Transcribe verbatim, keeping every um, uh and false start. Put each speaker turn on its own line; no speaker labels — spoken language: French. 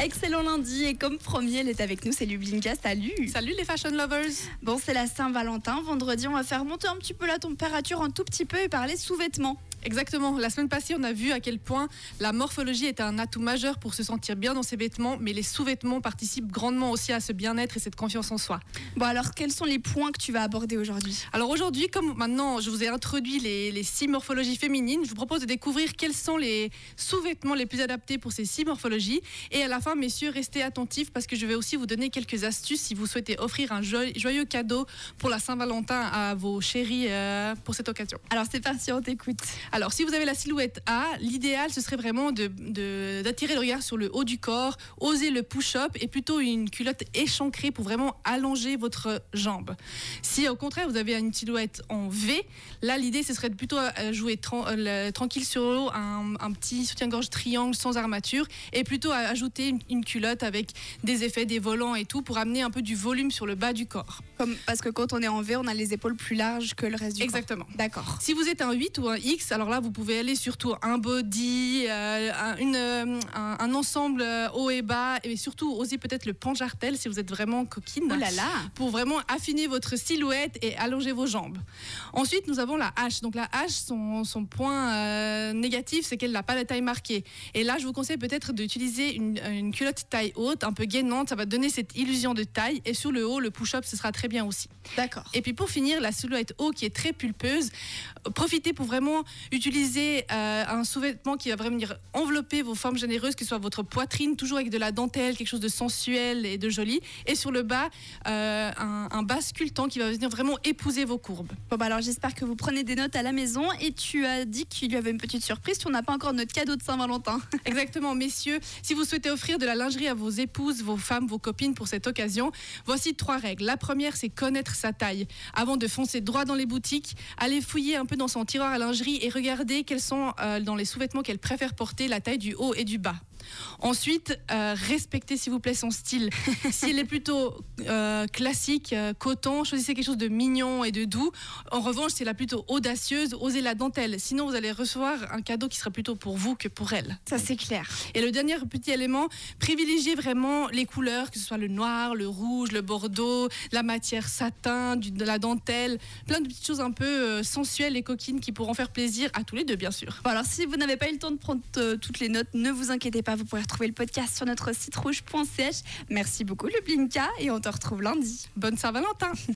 Excellent lundi et comme promis, elle est avec nous, c'est Lublinka, salut.
Salut les fashion lovers.
Bon, c'est la Saint-Valentin, vendredi on va faire monter un petit peu la température un tout petit peu et parler sous-vêtements.
Exactement, la semaine passée on a vu à quel point la morphologie est un atout majeur pour se sentir bien dans ses vêtements, mais les sous-vêtements participent grandement aussi à ce bien-être et cette confiance en soi.
Bon alors, quels sont les points que tu vas aborder aujourd'hui ?
Alors aujourd'hui, comme maintenant je vous ai introduit les, les six morphologies féminines, je vous propose de découvrir quels sont les sous-vêtements les plus adaptés pour ces six morphologies. Et à la fin, messieurs, restez attentifs parce que je vais aussi vous donner quelques astuces si vous souhaitez offrir un joyeux, joyeux cadeau pour la Saint-Valentin à vos chéris euh, pour cette occasion.
Alors c'est parti, on t'écoute.
Alors, si vous avez la silhouette A, l'idéal, ce serait vraiment de, de, d'attirer le regard sur le haut du corps, oser le push-up et plutôt une culotte échancrée pour vraiment allonger votre jambe. Si au contraire, vous avez une silhouette en V, là, l'idée, ce serait de plutôt jouer tra- euh, tranquille sur l'eau, un, un petit soutien-gorge triangle sans armature et plutôt ajouter une, une culotte avec des effets, des volants et tout pour amener un peu du volume sur le bas du corps.
Comme, parce que quand on est en V, on a les épaules plus larges que le reste du
Exactement.
corps. D'accord.
Si vous êtes un huit ou un X, alors là, vous pouvez aller surtout un body, euh, un, une, euh, un, un ensemble euh, haut et bas, et surtout oser peut-être le panjartel si vous êtes vraiment coquine.
Oh là là.
Pour vraiment affiner votre silhouette et allonger vos jambes. Ensuite, nous avons la H. Donc la H, son, son point euh, négatif, c'est qu'elle n'a pas la taille marquée. Et là, je vous conseille peut-être d'utiliser une, une culotte taille haute, un peu gainante. Ça va donner cette illusion de taille. Et sur le haut, le push-up, ce sera très bien aussi.
D'accord.
Et puis pour finir, la silhouette haut qui est très pulpeuse. Profitez pour vraiment utiliser euh, un sous-vêtement qui va vraiment venir envelopper vos formes généreuses, que ce soit votre poitrine, toujours avec de la dentelle, quelque chose de sensuel et de joli. Et sur le bas, euh, un, un bas sculptant qui va venir vraiment épouser vos courbes.
Bon bah alors j'espère que vous prenez des notes à la maison et tu as dit qu'il y avait une petite surprise, on n'a pas encore notre cadeau de Saint-Valentin.
Exactement, messieurs, si vous souhaitez offrir de la lingerie à vos épouses, vos femmes, vos copines pour cette occasion, voici trois règles. La première, c'est connaître sa taille. Avant de foncer droit dans les boutiques, allez fouiller un peu dans son tiroir à lingerie et regardez quels sont euh, dans les sous-vêtements qu'elle préfère porter, la taille du haut et du bas. Ensuite, euh, respectez s'il vous plaît son style. Si elle est plutôt euh, classique, euh, coton, choisissez quelque chose de mignon et de doux. En revanche, si elle est plutôt audacieuse, osez la dentelle. Sinon, vous allez recevoir un cadeau qui sera plutôt pour vous que pour elle.
Ça c'est clair.
Et le dernier petit élément, privilégiez vraiment les couleurs, que ce soit le noir, le rouge, le bordeaux, la matière satin, du, de la dentelle, plein de petites choses un peu euh, sensuelles et coquines qui pourront faire plaisir à tous les deux, bien sûr.
Bon alors si vous n'avez pas eu le temps de prendre euh, toutes les notes, ne vous inquiétez pas, vous pourrez retrouver le podcast sur notre site rouge point c h. Merci beaucoup Lublinka et on te retrouve lundi.
Bonne Saint-Valentin.